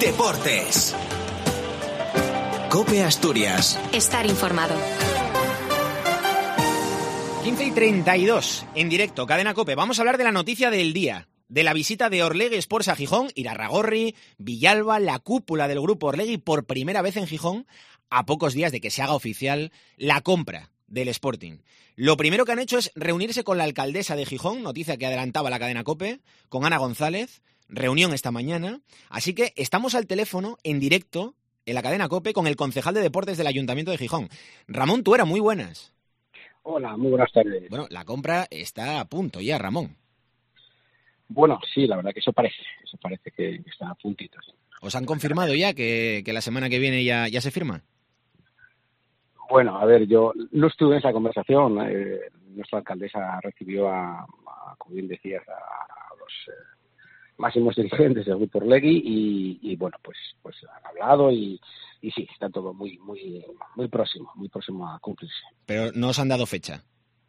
Deportes. COPE Asturias. Estar informado. 15:32, en directo, Cadena COPE. Vamos a hablar de la noticia del día, de la visita de Orlegui Sports a Gijón, Irarragorri, Villalba, la cúpula del grupo Orlegui por primera vez en Gijón, a pocos días de que se haga oficial la compra del Sporting. Lo primero que han hecho es reunirse con la alcaldesa de Gijón, noticia que adelantaba la Cadena COPE, con Ana González, reunión esta mañana, así que estamos al teléfono, en directo, en la Cadena COPE, con el concejal de Deportes del Ayuntamiento de Gijón. Ramón Tuera, muy buenas. Hola, muy buenas tardes. Bueno, la compra está a punto ya, Ramón. Bueno, sí, la verdad que eso parece que está a puntito. Sí. ¿Os han confirmado ya que la semana que viene ya se firma? Bueno, a ver, yo no estuve en esa conversación. Nuestra alcaldesa recibió como bien decías, a los máximos dirigentes del grupo Orlegui y bueno, pues han hablado y sí, está todo muy próximo a cumplirse. Pero no os han dado fecha.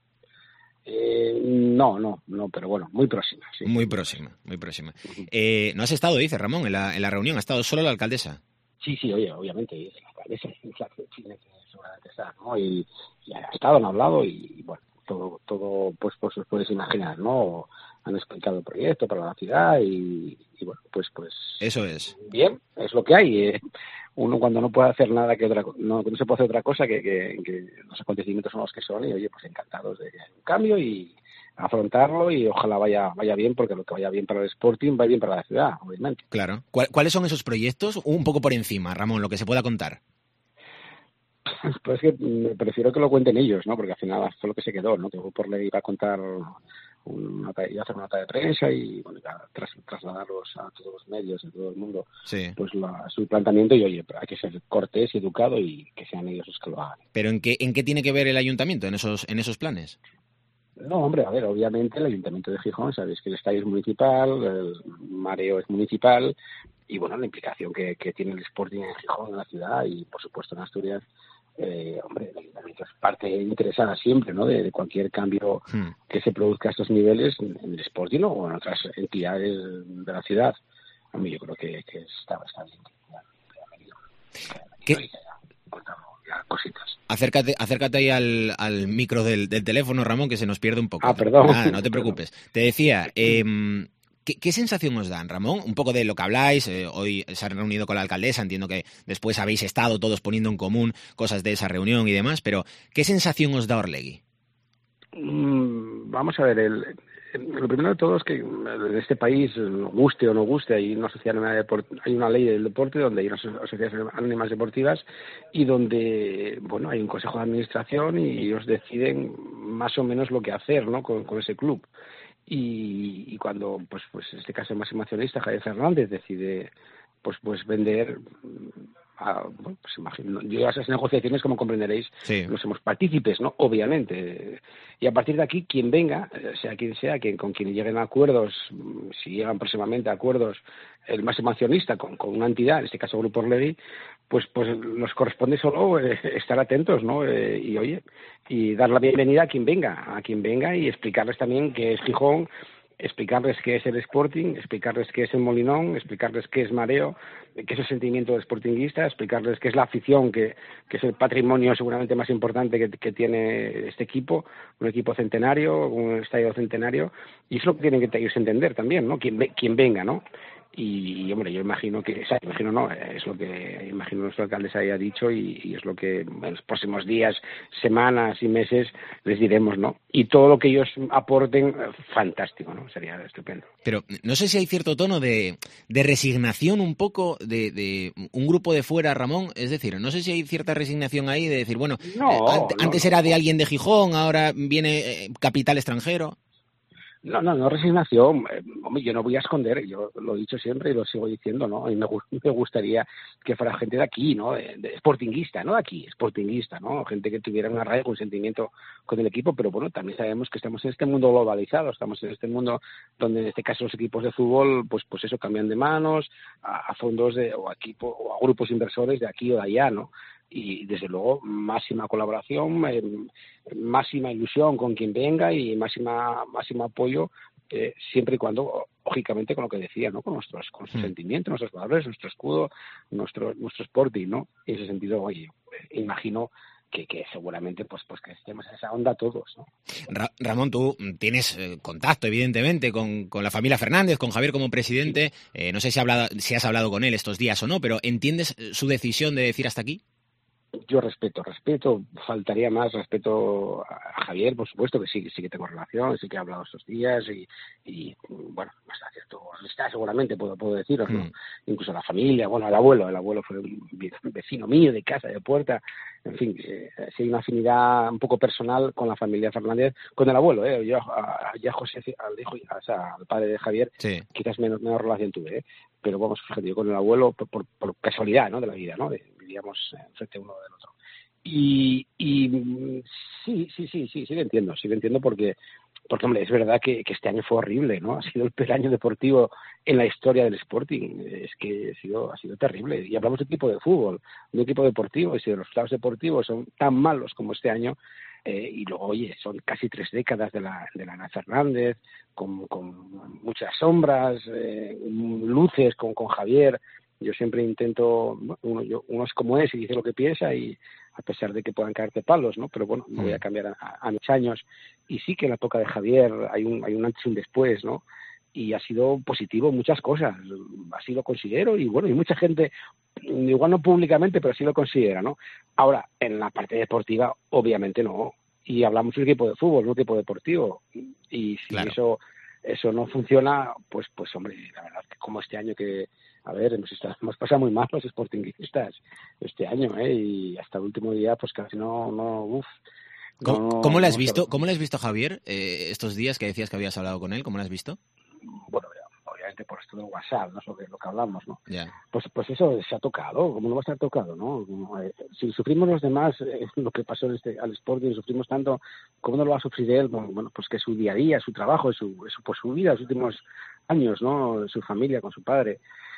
No, pero bueno, muy próxima. Sí. Muy próxima. No has estado, dice Ramón, en la reunión, ha estado solo la alcaldesa. Sí, oye, obviamente, la alcaldesa tiene que seguramente estar, ¿no? Y ha estado, han hablado y bueno, todo pues os puedes imaginar, ¿no? Han explicado el proyecto para la ciudad y bueno, pues eso es. Bien, es lo que hay. Uno cuando no puede hacer nada no se puede hacer otra cosa que los acontecimientos son los que son y oye, pues encantados de que haya un cambio y afrontarlo y ojalá vaya bien, porque lo que vaya bien para el Sporting va bien para la ciudad, obviamente. Claro. ¿Cuáles son esos proyectos? Un poco por encima, Ramón, lo que se pueda contar. Pues es que prefiero que lo cuenten ellos, ¿no? Porque al final fue lo que se quedó, ¿no? Que por ley iba a contar iba a hacer una nota de prensa y bueno, trasladarlos a todos los medios, a todo el mundo, sí. Pues su planteamiento y oye, pero hay que ser cortés y educado y que sean ellos los que lo hagan. ¿Pero en qué tiene que ver el ayuntamiento en esos planes? No, hombre, a ver, obviamente el Ayuntamiento de Gijón, sabéis que el estadio es municipal, el mareo es municipal y bueno, la implicación que tiene el Sporting en Gijón, en la ciudad y por supuesto en Asturias. Hombre, el Ayuntamiento es parte interesada siempre, ¿no? De cualquier cambio que se produzca a estos niveles en el Sporting o en otras entidades de la ciudad. A mí yo creo que está bien. ¿Qué? Cositas. Acércate ahí al micro del teléfono, Ramón, que se nos pierde un poco. Perdón. No te preocupes. Te decía, ¿qué sensación os dan, Ramón? Un poco de lo que habláis, hoy se han reunido con la alcaldesa, entiendo que después habéis estado todos poniendo en común cosas de esa reunión y demás, pero ¿qué sensación os da Orlegui? Vamos a ver, lo primero de todo es que en este país, guste o no guste, hay una sociedad hay una ley del deporte donde hay unas sociedades anónimas deportivas y donde, bueno, hay un consejo de administración y ellos deciden más o menos lo que hacer, ¿no? con ese club. Y cuando pues en este caso el máximo accionista Javier Fernández decide pues vender pues imagino, yo a esas negociaciones, como comprenderéis, sí, no somos partícipes, ¿no? Obviamente. Y a partir de aquí, quien venga, sea quien sea, con quien lleguen a acuerdos, si llegan próximamente a acuerdos, el máximo accionista con una entidad, en este caso Grupo Orlegui, pues nos corresponde solo estar atentos, ¿no? Y oye, y dar la bienvenida a quien venga y explicarles también qué es Gijón, explicarles qué es el Sporting, explicarles qué es el Molinón, explicarles qué es Mareo, qué es el sentimiento del sportinguista, explicarles qué es la afición, que es el patrimonio seguramente más importante que tiene este equipo, un equipo centenario, un estadio centenario, y eso es lo que tienen que ellos entender también, ¿no? Quien venga, ¿no? Y hombre, yo imagino es lo que imagino nuestro alcalde haya dicho y es lo que en los próximos días, semanas y meses les diremos, ¿no? Y todo lo que ellos aporten, fantástico, ¿no? Sería estupendo. Pero no sé si hay cierto tono de resignación un poco de un grupo de fuera, Ramón, es decir, no sé si hay cierta resignación ahí de decir, bueno, antes era de alguien de Gijón, ahora viene capital extranjero. No, resignación. Hombre, yo no voy a esconder, yo lo he dicho siempre y lo sigo diciendo, ¿no? Y me gustaría que fuera gente de aquí, ¿no? De sportinguista, no de aquí, sportinguista, ¿no? Gente que tuviera una arraigo, un sentimiento con el equipo, pero bueno, también sabemos que estamos en este mundo globalizado, estamos en este mundo donde en este caso los equipos de fútbol, pues eso, cambian de manos a fondos o a grupos inversores de aquí o de allá, ¿no? Y desde luego máxima colaboración, máxima ilusión con quien venga y máximo apoyo siempre y cuando, lógicamente, con lo que decía, ¿no? Con nuestros sentimientos, nuestros valores, nuestro escudo, nuestro Sporting, ¿no? En ese sentido, oye, imagino que seguramente pues que estemos en esa onda todos, ¿no? Ramón, tú tienes contacto, evidentemente, con la familia Fernández, con Javier como presidente. Sí. No sé si has hablado con él estos días o no, pero ¿entiendes su decisión de decir hasta aquí? Yo respeto, faltaría más, respeto a Javier, por supuesto, que sí que tengo relación, sí que he hablado estos días y bueno, hasta cierto amistad seguramente puedo deciros, ¿no? Incluso la familia, bueno, el abuelo fue un vecino mío de casa, de puerta, en fin, sí hay una afinidad un poco personal con la familia Fernández, con el abuelo, yo ya José, al padre de Javier, sí. Quizás menos relación tuve, pero vamos, fíjate, yo con el abuelo por casualidad, ¿no? De la vida, ¿no? Vivíamos enfrente uno del otro. Y sí lo entiendo porque hombre, es verdad que este año fue horrible, ¿no? Ha sido el peor año deportivo en la historia del Sporting. Es que ha sido terrible. Y hablamos de equipo de fútbol, de equipo deportivo, y si los resultados deportivos son tan malos como este año, y luego, oye, son casi 3 décadas de la Ana Fernández, con muchas sombras, luces con Javier. Yo siempre intento, uno es como es y dice lo que piensa, y a pesar de que puedan caerte palos, ¿no? Pero bueno, no voy a cambiar a mis años. Y sí que en la época de Javier hay un antes y un después, ¿no? Y ha sido positivo en muchas cosas, así lo considero, y bueno, y mucha gente, igual no públicamente, pero sí lo considera, ¿no? Ahora, en la parte deportiva, obviamente no. Y hablamos de un equipo de fútbol, no un equipo deportivo. Y si claro, eso no funciona, pues hombre, la verdad que como este año que, a ver, hemos pasado muy mal los sportinguistas este año, y hasta el último día, pues casi ¿Cómo le has visto? ¿Cómo le has visto a Javier estos días que decías que habías hablado con él? ¿Cómo le has visto? Bueno, obviamente por esto de WhatsApp, ¿no? Sobre lo que hablamos, ¿no? Yeah. Pues eso se ha tocado, ¿cómo no va a estar tocado, no? Si sufrimos los demás lo que pasó al Sporting, sufrimos tanto, ¿cómo no lo va a sufrir él? Bueno, pues que su día a día, su trabajo, su vida, los últimos años, ¿no? Su familia, con su padre.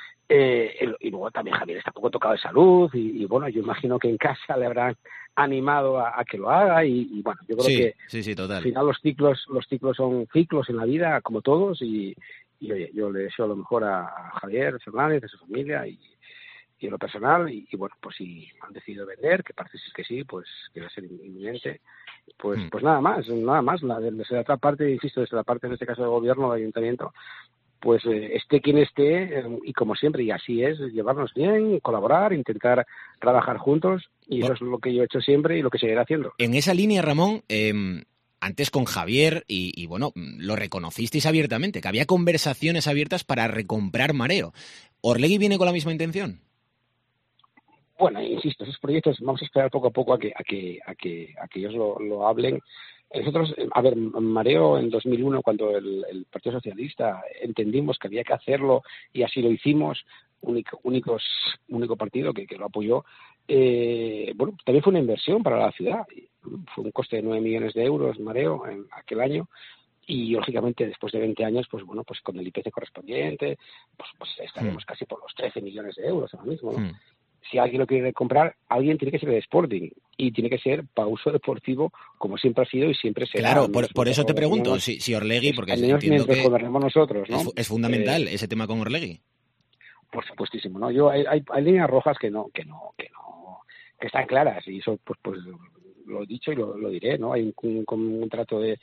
Y luego también Javier está poco tocado de salud y bueno, yo imagino que en casa le habrán animado a que lo haga y bueno, yo creo sí, total. Al final los ciclos son ciclos en la vida, como todos, y oye, yo le deseo lo mejor a Javier Fernández, a su familia y en lo personal, y bueno, pues si han decidido vender, que parece que sí, pues que va a ser inminente, pues nada más, desde la otra parte, insisto, desde la parte en este caso de gobierno, de ayuntamiento, pues esté quien esté, y como siempre, y así es, llevarnos bien, colaborar, intentar trabajar juntos, y eso es lo que yo he hecho siempre y lo que seguiré haciendo. En esa línea, Ramón, antes con Javier, y bueno, lo reconocisteis abiertamente, que había conversaciones abiertas para recomprar Mareo. ¿Orlegui viene con la misma intención? Bueno, insisto, esos proyectos vamos a esperar poco a poco a que ellos lo hablen. Nosotros, a ver, Mareo en 2001, cuando el Partido Socialista entendimos que había que hacerlo y así lo hicimos, único partido que lo apoyó, bueno, también fue una inversión para la ciudad. Fue un coste de 9 millones de euros Mareo en aquel año. Y lógicamente después de 20 años, pues bueno, pues con el IPC correspondiente, pues estaremos casi por los 13 millones de euros ahora mismo, ¿no? Si alguien lo quiere comprar, alguien tiene que ser de Sporting y tiene que ser para uso deportivo, como siempre ha sido y siempre será. Claro, por eso te pregunto, si Orlegui, porque entiendo que gobernemos nosotros, ¿no? Es fundamental ese tema con Orlegui. Por supuestísimo, ¿no? Hay líneas rojas que están claras, y eso pues lo he dicho y lo diré, ¿no? Hay un contrato de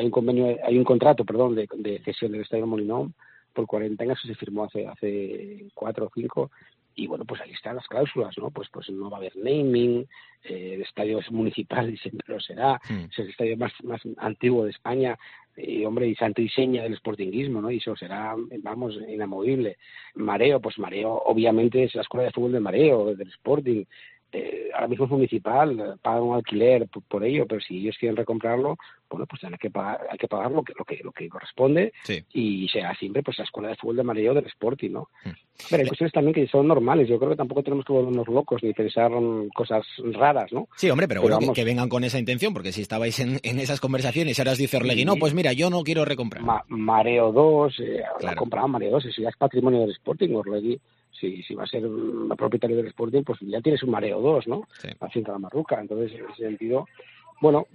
cesión del Estadio Molinón por 40 años que se firmó hace 4 o 5. Y bueno, pues ahí están las cláusulas, ¿no? Pues no va a haber naming, el estadio es municipal y siempre lo será, es el estadio más antiguo de España, hombre, y santo y seña del sportinguismo, ¿no? Y eso será, vamos, inamovible. Mareo obviamente es la escuela de fútbol de Mareo, del Sporting. Ahora mismo es municipal, pagan un alquiler por ello, pero si ellos quieren recomprarlo, bueno, pues hay que pagar lo que corresponde, y será siempre pues la escuela de fútbol de Mareo del Sporting, ¿no? Pero hay cuestiones también que son normales, yo creo que tampoco tenemos que volvernos locos ni pensar cosas raras, ¿no? Sí, hombre, pero bueno, que vengan con esa intención, porque si estabais en esas conversaciones y ahora os dice Orlegui, no, pues mira, yo no quiero recomprar. Mareo 2, claro. Comprado Mareo 2, eso ya es patrimonio del Sporting. Orlegui, si va a ser propietario del Sporting, pues ya tienes un Mareo 2, ¿no? Sí. La Finca La Marruca. Entonces, en ese sentido, bueno,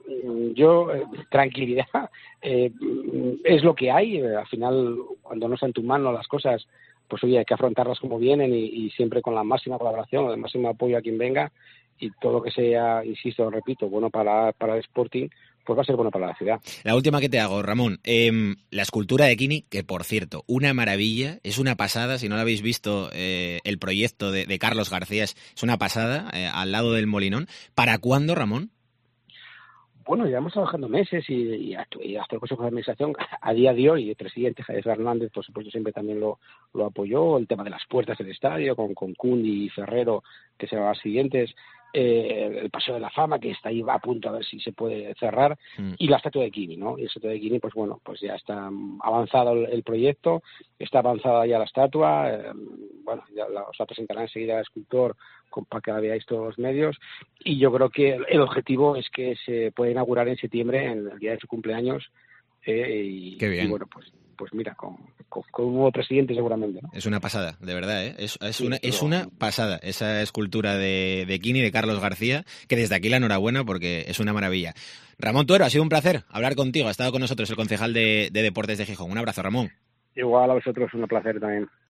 yo, tranquilidad, es lo que hay. Al final, cuando no está en tu mano las cosas, pues oye, hay que afrontarlas como vienen y siempre con la máxima colaboración, el máximo apoyo a quien venga, y todo lo que sea, insisto, repito, bueno para el Sporting, pues va a ser bueno para la ciudad. La última que te hago, Ramón, la escultura de Quini, que por cierto, una maravilla, es una pasada, si no lo habéis visto, el proyecto de Carlos García es una pasada, al lado del Molinón. ¿Para cuándo, Ramón? Bueno, llevamos trabajando meses y hasta el Consejo de Administración, a día de hoy, el presidente Javier Fernández, por supuesto, siempre también lo apoyó, el tema de las puertas del estadio, con Cundi y Ferrero, que serán las siguientes, el Paseo de la Fama, que está ahí a punto a ver si se puede cerrar, y la estatua de Quini, ¿no? Y la estatua de Quini, pues bueno, pues ya está avanzado el proyecto, está avanzada ya la estatua, bueno, ya os la presentará enseguida el escultor para que la veáis todos los medios, y yo creo que el objetivo es que se pueda inaugurar en septiembre, en el día de su cumpleaños, y bueno, pues mira, con un nuevo presidente seguramente, ¿no? Es una pasada, de verdad, ¿eh? Es una pasada esa escultura de Quini, de Carlos García, que desde aquí la enhorabuena porque es una maravilla. Ramón Tuero, ha sido un placer hablar contigo. Ha estado con nosotros el concejal de Deportes de Gijón. Un abrazo, Ramón. Igual a vosotros, un placer también.